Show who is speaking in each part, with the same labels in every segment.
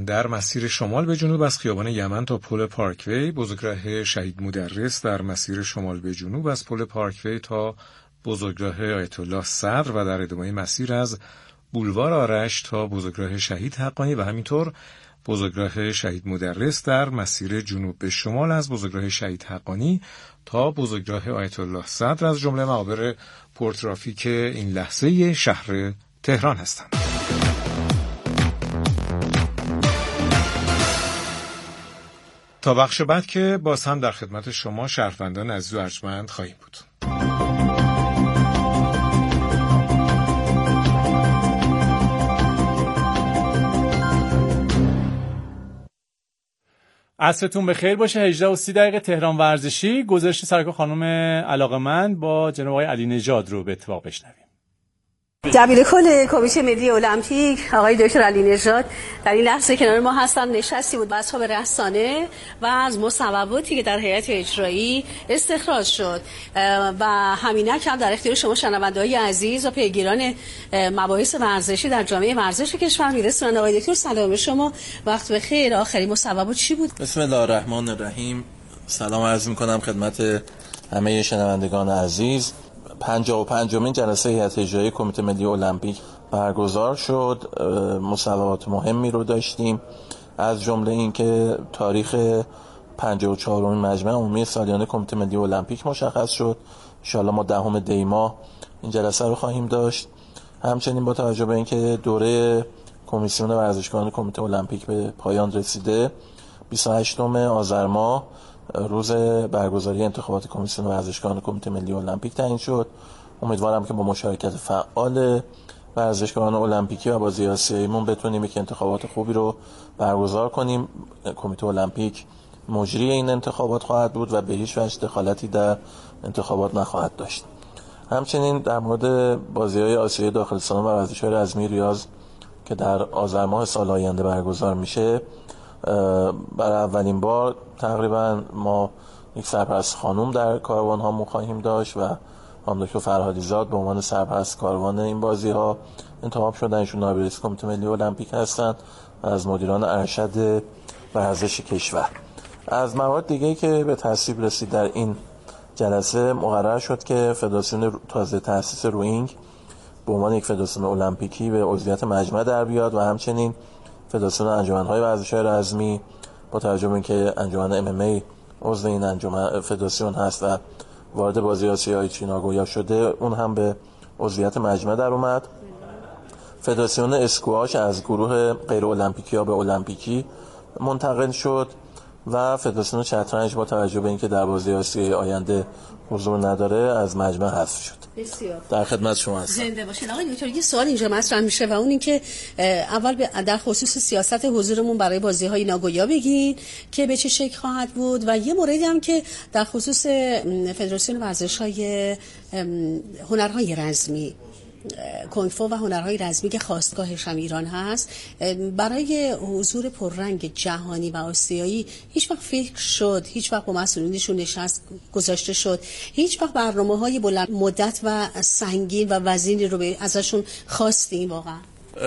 Speaker 1: در مسیر شمال به جنوب از خیابان یمن تا پل پارکوی، بزرگراه شهید مدرس در مسیر شمال به جنوب از پل پارکوی تا بزرگراه آیت الله صدر و در ادامه مسیر از بولوار آرش تا بزرگراه شهید حقانی و همینطور بزرگراه شهید مدرس در مسیر جنوب به شمال از بزرگراه شهید حقانی تا بزرگراه آیت الله صدر از جمله محاور پرترافیک این لحظه شهر تهران هستند. تا بخش بعد که باز هم در خدمت شما شهروندان عزیز و ارجمند خواهیم بود.
Speaker 2: عصرتون بخیر باشه. 18:30 تهران ورزشی. گزارش سرکار خانم علاقمند با جناب آقای علی نژاد رو به اتفاق بشنویم.
Speaker 3: دبیر کل کمیته ملی المپیک آقای دکتر علی نژاد در این لحظه کنار ما هستن. نشستی بود بحث به رسانه و از مصوباتی که در هیئت اجرایی استخراج شد و همینک هم در اختیار شما شنونده‌های عزیز و پیگیران مباحث ورزشی در جامعه ورزش کشور میرسونن. آقای دکتر سلام شما، وقت بخیر. آخرین مصوبات چی بود؟
Speaker 4: بسم الله الرحمن الرحیم. سلام عرض می‌کنم خدمت همه شنوندگان عزیز. 55مین جلسه هیئت اجرایی کمیته ملی المپیک برگزار شد. مصوبات مهمی رو داشتیم، از جمله اینکه تاریخ 54مین مجمع عمومی سالیانه کمیته ملی المپیک مشخص شد. ان شاءالله ما 10 دی ماه این جلسه رو خواهیم داشت. همچنین با توجه به اینکه دوره کمیسیون ورزشکاران کمیته المپیک به پایان رسیده، 28 آذر ماه روز برگزاری انتخابات کمیسیون ورزشکاران کمیته ملی المپیک تعیین شد. امیدوارم که با مشارکت فعال ورزشکاران المپیکی و بازی آسیاییمون بتونیم یک انتخابات خوبی رو برگزار کنیم. کمیته المپیک مجری این انتخابات خواهد بود و به هیچ وجه دخالتی در انتخابات نخواهد داشت. همچنین در مورد بازی‌های آسیایی داخل سالن و ورزش‌های رزمی ریاض که در آذر ماه سال آینده برگزار میشه، برای اولین بار تقریبا ما یک سرپرست خانم در کاروان ها خواهیم داشت و خانم دکتر فرهادی زاد به عنوان سرپرست کاروان این بازی ها انتخاب شدن. ایشون نایب رئیس کمیته ملی المپیک هستند و از مدیران ارشد ورزش کشور. از موارد دیگه‌ای که به تصویب رسید در این جلسه، مقرر شد که فدراسیون تازه تأسیس روئینگ به عنوان یک فدراسیون المپیکی به عضویت مجمع در بیاد و همچنین فدراسیون انجمن‌های ورزش‌های رزمی با توجه به اینکه انجمن MMA عضو این انجمن فدراسیون هست و وارد بازی آسیایی ناگویا شده، اون هم به عضویت مجمع در اومد. فدراسیون اسکواش از گروه غیر المپیکی ها به المپیکی منتقل شد و فدراسیون شطرنج با توجه به اینکه در بازی آسیایی آینده حضور نداره از مجمع حذف شد.
Speaker 3: بسیار
Speaker 4: در خدمت شما هستم.
Speaker 3: زنده باشین. آقای دکتر، یه سوال اینجا مطرح میشه و اون این که اول در خصوص سیاست حضورمون برای بازی‌های ناگویا بگین که به چه شکل خواهد بود و یه موردی هم که در خصوص فدراسیون ورزش‌های هنرهای رزمی کنگفو و هنرهای رزمی که خاستگاهش هم ایران هست، برای حضور پررنگ جهانی و آسیایی هیچ وقت فکر شد، هیچ وقت با مسئولینشون نشست گذاشته شد، هیچ وقت برنامه‌های بلند مدت و سنگین و وزینی رو ازشون خواستیم؟ واقعا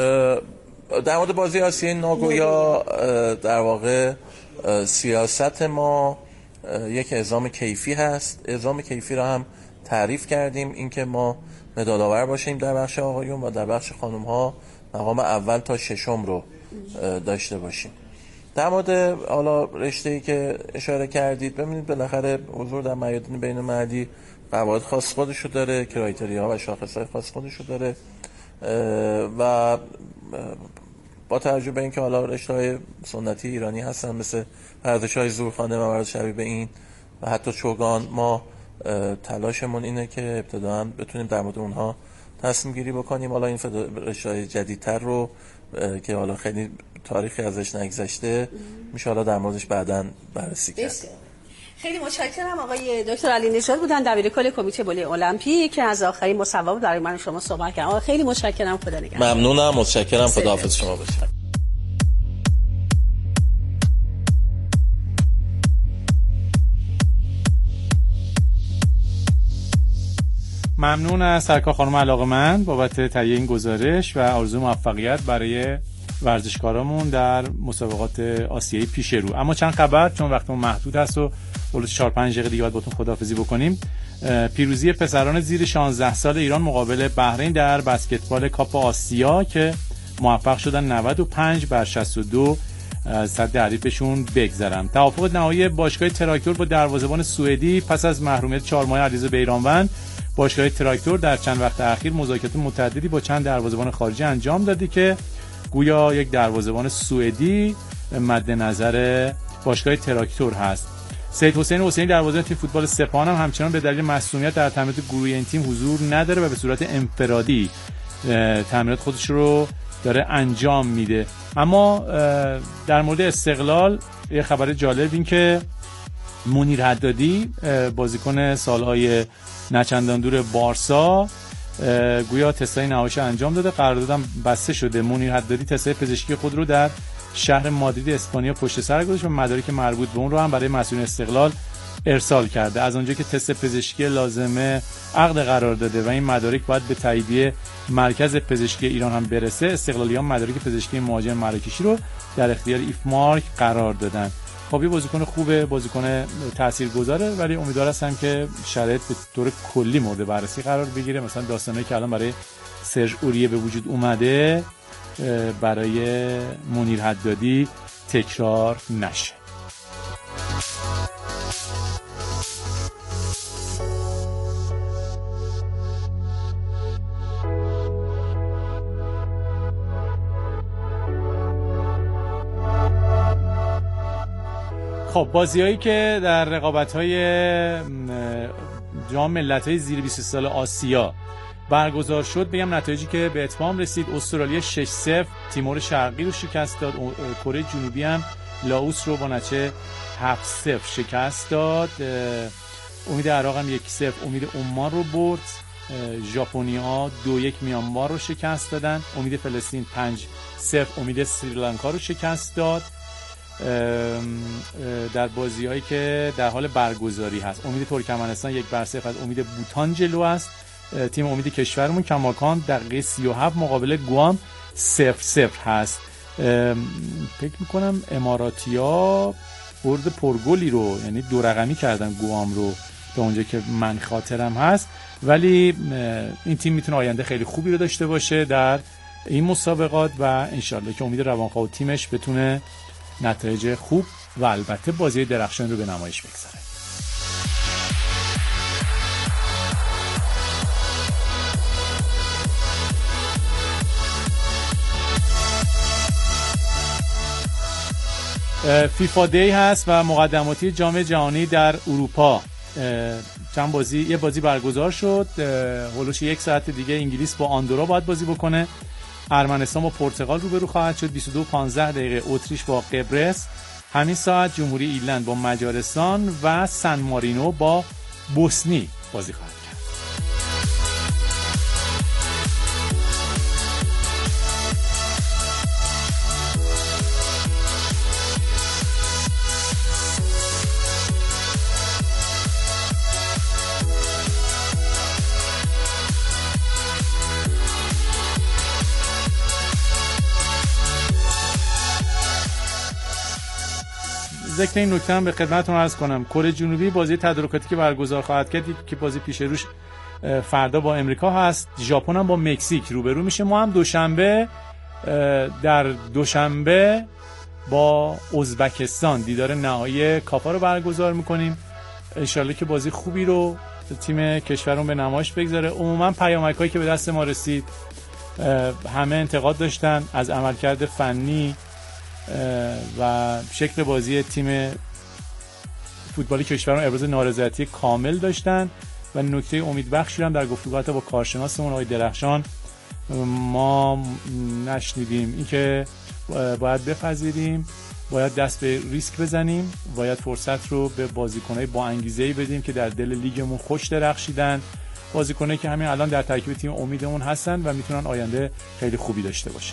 Speaker 4: در مورد بازی آسیایی ناگویا در واقع سیاست ما یک اعزام کیفی هست. اعزام کیفی را هم تعریف کردیم، اینکه ما مدال‌آور باشیم در بخش آقایون و در بخش خانم‌ها مقام اول تا ششم رو داشته باشیم. در مورد حالا رشته‌ای که اشاره کردید، ببینید بالاخره حضور در میادین بین‌المللی قواعد خاص خودشو داره، کرایتریاها و شاخص‌های خاص خودشو داره و با توجه به اینکه حالا رشته‌های سنتی ایرانی هستن مثل ورزش‌های زورخانه و ورزش شبیه به این و حتی چوگان، ما تلاشمون اینه که ابتداً بتونیم در مورد اونها تصمیم گیری بکنیم. حالا این رشته‌های جدیدتر رو که حالا خیلی تاریخی ازش نگذشته میشه حالا در موردش بعداً بررسی کرد.
Speaker 3: خیلی متشکرم. آقای دکتر علی نژاد بودن دبیر کل کمیته ملی المپیک که از آخرین مصوبات برای من شما صحبت کردن. خیلی متشکرم. خدا نگهدار.
Speaker 4: ممنونم. متشکرم. خداحافظ شما باشید.
Speaker 2: ممنون از سرکار خانم علاقمند بابت تهیه این گزارش و آرزو موفقیت برای ورزشکارامون در مسابقات آسیایی پیش رو. اما چند خبر، چون وقتمون محدود هست و اولش 4-5 دقیقه دیگه باید باتون خداحافظی بکنیم. پیروزی پسران زیر 16 سال ایران مقابل بحرین در بسکتبال کاپ آسیا که موفق شدن 95-62 از صد حریفشون بگذرن. توافق نهایی باشگاه تراکتور با دروازه‌بان سوئدی پس از محرومیت 4 ماهه علیرضا بیرانوند، باشگاه تراکتور در چند وقت اخیر مذاکرات متعددی با چند دروازه‌بان خارجی انجام داده که گویا یک دروازه‌بان سوئدی مد نظر باشگاه تراکتور هست. سید حسین حسینی دروازه‌بان تیم فوتبال سپاهان هم همچنان به دلیل معصومیت در تمرینات گروهی این تیم حضور نداره و به صورت انفرادی تمرینات خودش رو داره انجام میده. اما در مورد استقلال یه خبر جالب این که منیر حدادی بازیکن سالهای نچندان دور بارسا گویا تستای نهاییش انجام داده، قراردادم بسته شده. منیر حدادی تستای پزشکی خود رو در شهر مادرید اسپانیا پشت سر گذاشت و مدارک مربوط به اون رو هم برای مسئولین استقلال ارسال کرده. از اونجا که تست پزشکی لازمه عقد قرار داده و این مدارک باید به تاییدیه مرکز پزشکی ایران هم برسه، استقلالیان مدارک پزشکی مهاجم مراکشی رو در اختیار ایف مارک قرار دادن. خب یه بازیکن خوبه، بازیکن تاثیرگذاره، ولی امیدوار هستم که شرایط به طور کلی مورد بررسی قرار بگیره. مثلا داستانی که الان برای سرژ اوریه به وجود اومده برای منیر حدادی تکرار نشه. خب بازیایی که در رقابت‌های جام ملت‌های زیر 20 سال آسیا برگزار شد بگم نتایجی که به اتمام رسید: استرالیا 6-0 تیمور شرقی رو شکست داد، کره جنوبی هم لاوس رو با نتیجه 7-0 شکست داد، امید عراق هم 1-0 امید عمان رو برد، ژاپنی‌ها 2-1 میانمار رو شکست دادن، امید فلسطین 5-0 امید سریلانکا رو شکست داد. در بازی‌هایی که در حال برگزاری هست امید ترکمنستان 1-0 از امید بوتان جلو است. تیم امید کشورمون کماکان دقیقه 37 مقابل گوام 0-0 هست. فکر میکنم اماراتی‌ها برد پرگلی رو، یعنی 2 رقمی کردن گوام رو تا اونجا که من خاطرم هست، ولی این تیم میتونه آینده خیلی خوبی رو داشته باشه در این مسابقات و انشالله که امید روانخواه و تیمش بتونه نتایج خوب و البته بازی درخشان رو به نمایش بگذاره. فیفا دی هست و مقدماتی جام جهانی در اروپا. یه بازی برگزار شد، هولوش 1 ساعت دیگه انگلیس با آندورا باید بازی بکنه، ارمنستان با پرتغال روبرو خواهد شد، 22:15 اتریش با قبرس، همین ساعت جمهوری ایرلند با مجارستان و سن مارینو با بوسنی بازی خواهد کرد. ذکر این نکته هم به خدمتتون عرض کنم، کره جنوبی بازی تدارکاتی که برگزار خواهد کرد که بازی پیش روش فردا با امریکا هست، ژاپن هم با مکزیک روبرو میشه. ما هم دوشنبه با ازبکستان دیدار نهایی کاپا رو برگزار میکنیم. انشالله که بازی خوبی رو تیم کشورمون به نمایش بگذاره. عموما پیامک‌هایی که به دست ما رسید همه انتقاد داشتن از عملکرد فنی و شکل بازی تیم فوتبالی کشورمون، ابراز نارضایتی کامل داشتن و نکته امیدبخشی هم در گفتگوها با کارشناسمون آقای درخشان ما نشنیدیم، این که باید بپذیریم، باید دست به ریسک بزنیم، باید فرصت رو به بازیکنای با انگیزه‌ای بدیم که در دل لیگمون خوش درخشیدن، بازیکنایی که همین الان در ترکیب تیم امیدمون هستن و میتونن آینده خیلی خوبی داشته باشن.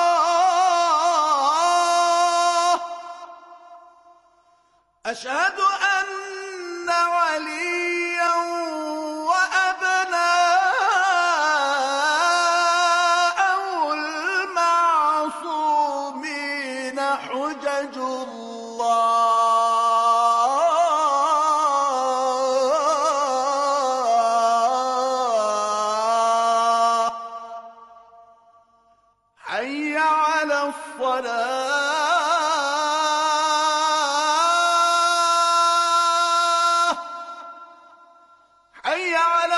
Speaker 5: أشهد أن عليا وأبناءه المعصومين حجج الله حي على الصلاة حي على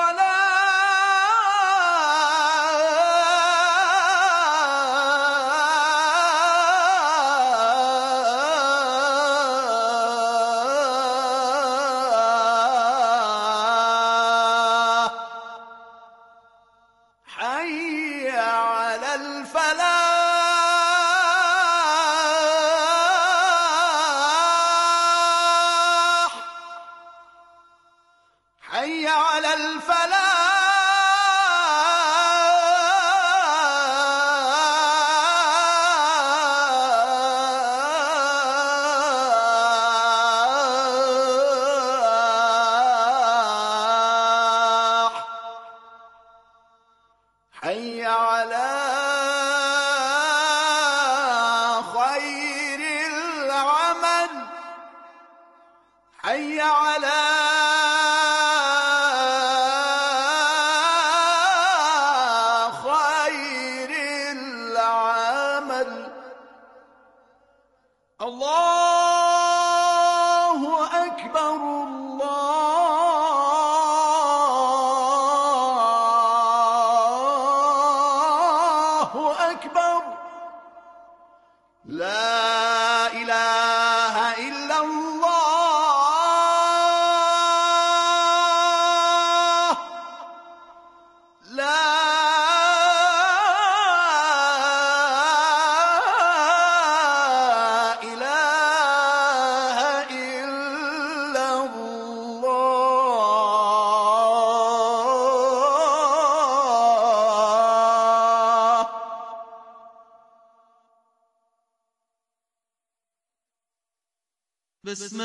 Speaker 5: الصلاة حي على الفلاح حي على الفلاح حي على خير العمل حي على خير العمل الله أكبر الله أكبر لا إله إلا الله لا إله إلا الله
Speaker 6: بسم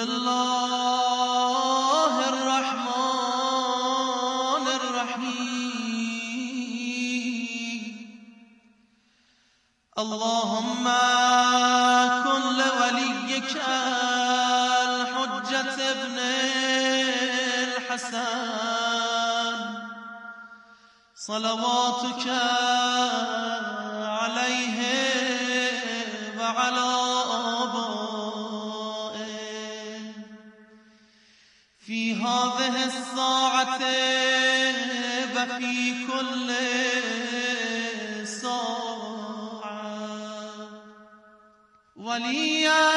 Speaker 6: الله الرحمن الرحيم اللهم كن لوليك الحجة ابن الحسن صلواتك عليه وعلى آبائه في هذه الساعة وفي كل ساعة وليا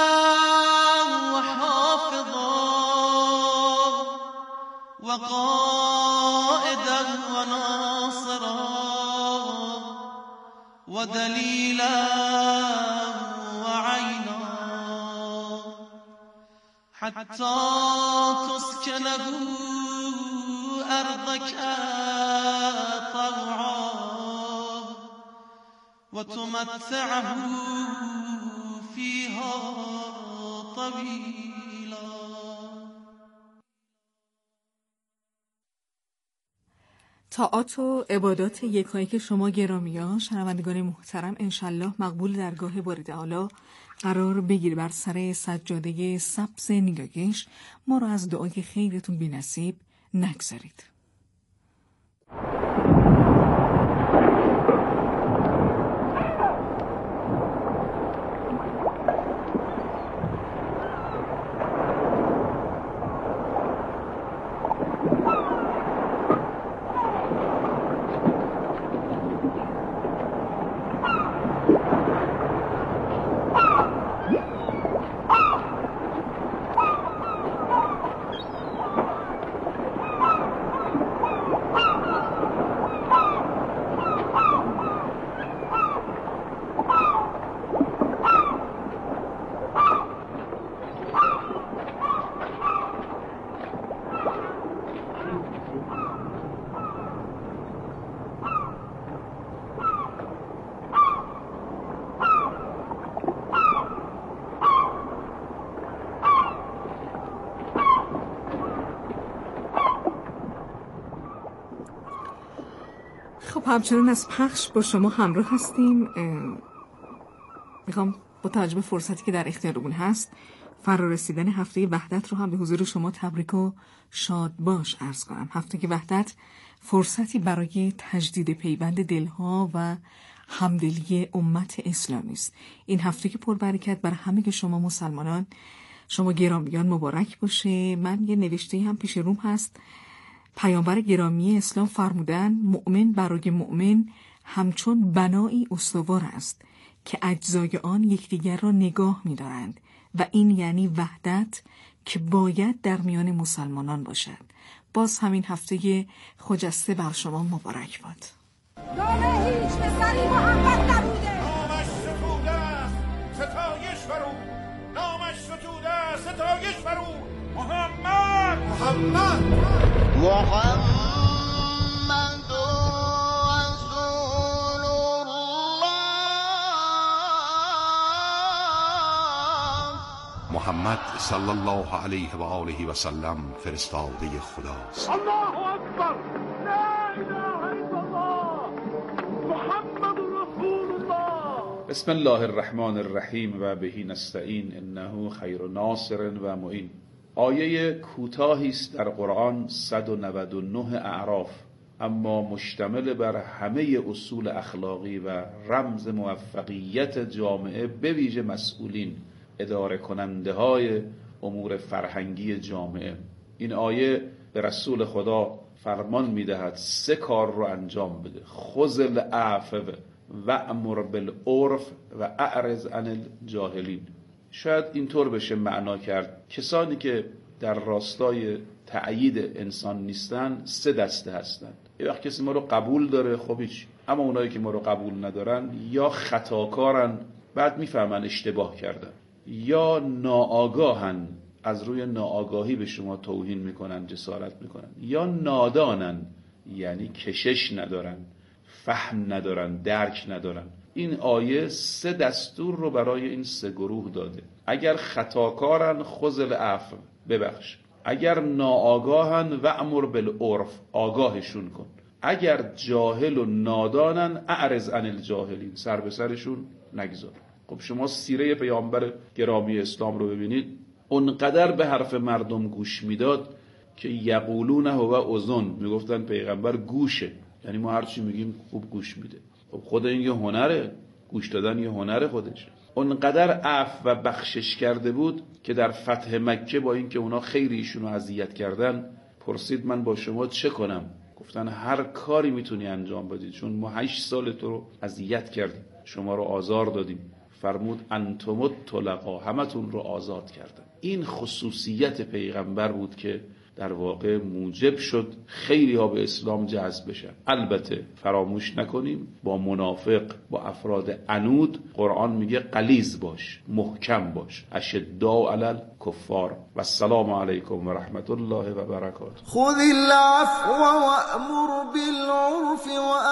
Speaker 6: وحافظا وقائدا وناصرا ودليلا وعينا حتى تسكنه أرضك طوعا وتمتعه فيها طويلا.
Speaker 7: طاعات و عبادات یکایک شما گرامیان شنوندگان محترم انشالله مقبول درگاه باری تعالی قرار بگیر. بر سر سجاده سبز نیگاگش ما را از دعای خیرتون بی نصیب نگذارید. خب همچنان از پخش با شما همراه هستیم. میخوام با توجه به فرصتی که در اختیارمون هست فرارسیدن هفته وحدت رو هم به حضور شما تبریک و شاد باش عرض کنم. هفته وحدت فرصتی برای تجدید پیوند دلها و همدلی امت اسلامی است. این هفته که پربرکت برای همه که شما مسلمانان، شما گرامیان مبارک باشه. من یه نوشته هم پیش روم هست. پیامبر گرامی اسلام فرمودن مؤمن برای مؤمن همچون بنایی استوار است که اجزای آن یکدیگر را نگاه می‌دارند و این یعنی وحدت که باید در میان مسلمانان باشد. باز همین هفته خجسته بر شما مبارک باد.
Speaker 8: نام هیچ پسری محمد نبوده.
Speaker 9: نامش ستوده است ستایش برو، نامش ستوده است ستایش برو. محمد محمد
Speaker 5: رسول الله.
Speaker 10: محمد صلی الله علیه و آله و سلم فرستاده خداست.
Speaker 9: الله اکبر، لا اله الا الله، محمد رسول الله.
Speaker 11: بسم الله الرحمن الرحیم و بهی نستعین انه خیر ناصر و معین. آیه کوتاهی است در قرآن 199 اعراف، اما مشتمل بر همه اصول اخلاقی و رمز موفقیت جامعه به ویژه مسئولین، اداره کننده های امور فرهنگی جامعه. این آیه به رسول خدا فرمان میدهد 3 کار رو انجام بده: خذ العفو و امر بالعرف و اعرض عن الجاهلین. شاید اینطور بشه معنا کرد کسانی که در راستای تأیید انسان نیستن 3 دسته هستن. یه وقت کسی ما رو قبول داره، خب هیچ، اما اونایی که ما رو قبول ندارن یا خطاکارن بعد میفهمن اشتباه کردن، یا ناآگاهن، از روی ناآگاهی به شما توهین میکنن، جسارت میکنن، یا نادانن، یعنی کشش ندارن، فهم ندارن، درک ندارن. این آیه 3 دستور رو برای این 3 گروه داده. اگر خطاکارن خذ العفو، ببخش. اگر ناآگاهن و امر بالعرف، آگاهشون کن. اگر جاهل و نادانن اعرض عن الجاهلین، سر به سرشون نگذار. خب شما سیره پیامبر گرامی اسلام رو ببینید، اونقدر به حرف مردم گوش میداد که یقولونه و اذن، میگفتن پیغمبر گوشه، یعنی ما هر چی میگیم خوب گوش میده. خب خود این یه هنره، گوش دادن یه هنره خودش. اونقدر عفو و بخشش کرده بود که در فتح مکه با اینکه اونا خیلی ایشونو اذیت کردن، پرسید من با شما چه کنم؟ گفتن هر کاری میتونی انجام بدی، چون ما 8 سال تو رو اذیت کردیم، شما رو آزار دادیم. فرمود انتم الطلقا، همتون رو آزاد کردم. این خصوصیت پیغمبر بود که در واقع موجب شد خیلی ها به اسلام جذب بشن. البته فراموش نکنیم با منافق، با افراد عنود، قرآن میگه غلیظ باش، محکم باش، اشداء علی الکفار. و السلام علیکم و رحمت الله و برکاته.
Speaker 5: خذ العفو وأمر بالعرف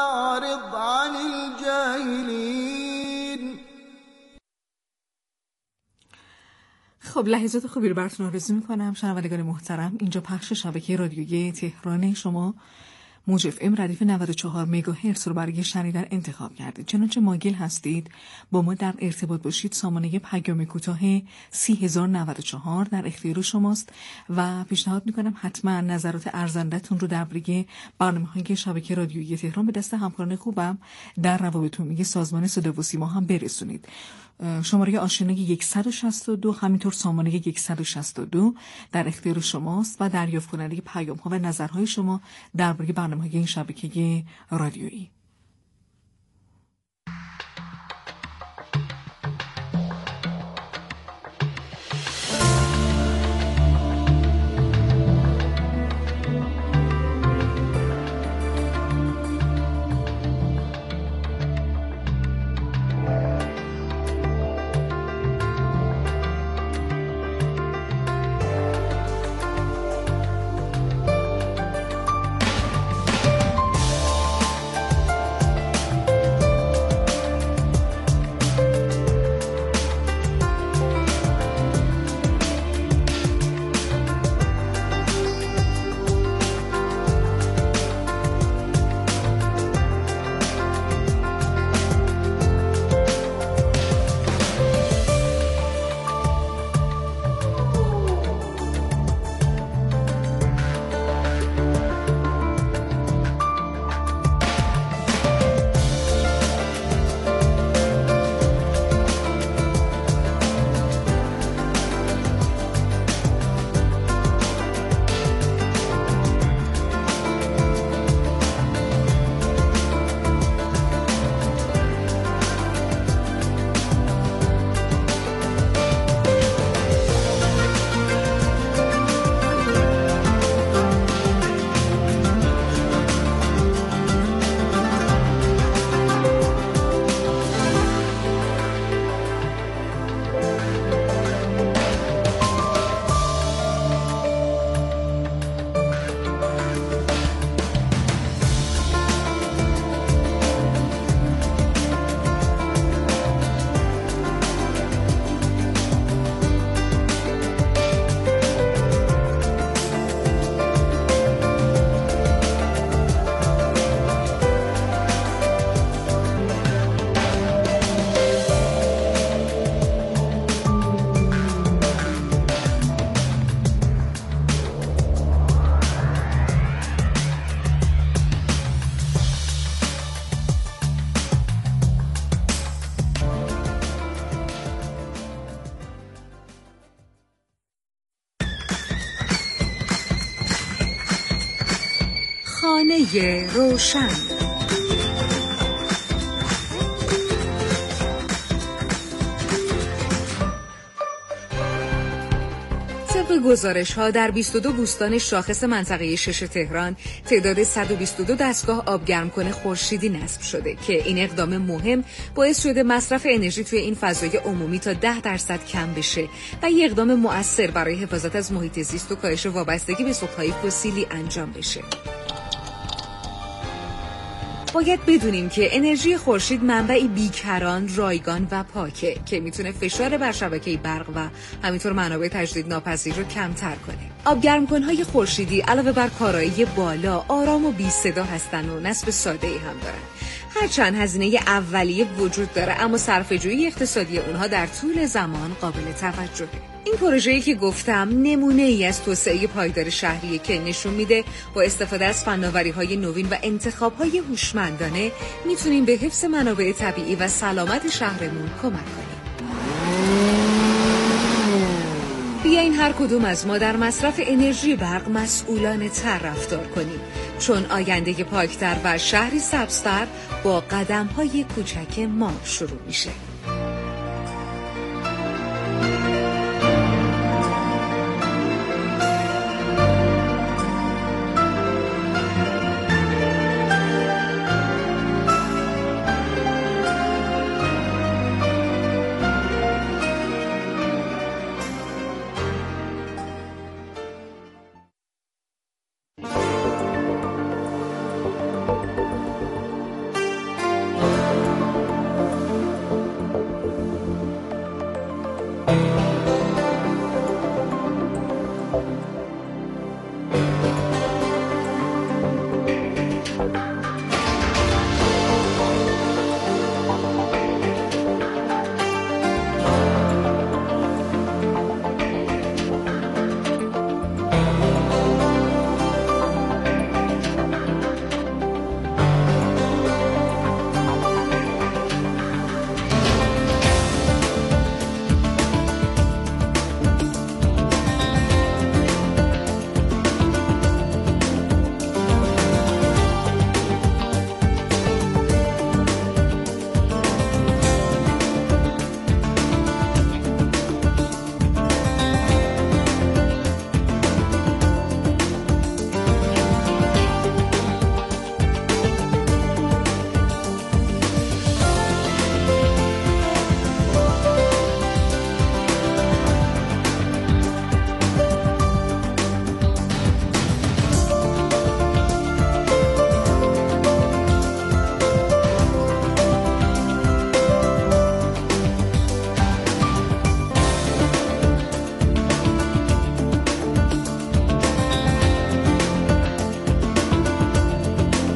Speaker 5: وأعرض عن الجاهلین.
Speaker 7: خب لحظات خوبی رو براتون آرزو میکنم شنوندگان محترم. اینجا پخش شبکه رادیویی تهران، شما موج اف ام ردیف 94 مگاهرتز رو برای شنیدن انتخاب کردید. چنانچه مایل هستید با ما در ارتباط باشید، سامانه پیام کوتاه 3094 در اختیار شماست و پیشنهاد میکنم حتما نظرات ارزنده‌تون رو درباره برنامه‌های شبکه رادیویی تهران به دست همکاران خوبم در روابط عمومی سازمان صدا و سیما هم برسونید. شماره آشنایی 162 همینطور سامانه 162 در اختیار شماست و دریافت کننده پیام‌ها و نظرهای شما درباره برنامه‌های این شبکه رادیویی. روی روشن. طبق گزارش‌ها در 22 بوستان شاخص منطقه 6 تهران تعداد 122 دستگاه آبگرمکن خورشیدی نصب شده که این اقدام مهم باعث شده مصرف انرژی توی این فضای عمومی تا 10% کم بشه و یک اقدام مؤثر برای حفاظت از محیط زیست و کاهش وابستگی به سوخت‌های فسیلی انجام بشه. باید بدونیم که انرژی خورشید منبعی بیکران، رایگان و پاکه که میتونه فشار بر شبکه برق و همینطور منابع تجدیدناپذیر رو کمتر کنه. آبگرمکن‌های خورشیدی علاوه بر کارایی بالا، آرام و بی صدا هستن و نصب ساده‌ای هم دارن. هرچند هزینه اولیه وجود داره اما صرفه‌جویی اقتصادی اونها در طول زمان قابل توجهه. این پروژه‌ای که گفتم نمونه‌ای از توسعه پایدار شهریه که نشون میده با استفاده از فناوری‌های نوین و انتخاب‌های هوشمندانه میتونیم به حفظ منابع طبیعی و سلامت شهرمون کمک کنیم. بیاین هر کدوم از ما در مصرف انرژی برق مسئولانه تر رفتار کنیم، چون آینده پاکتر و شهری سبزتر با قدم‌های کوچک ما شروع میشه.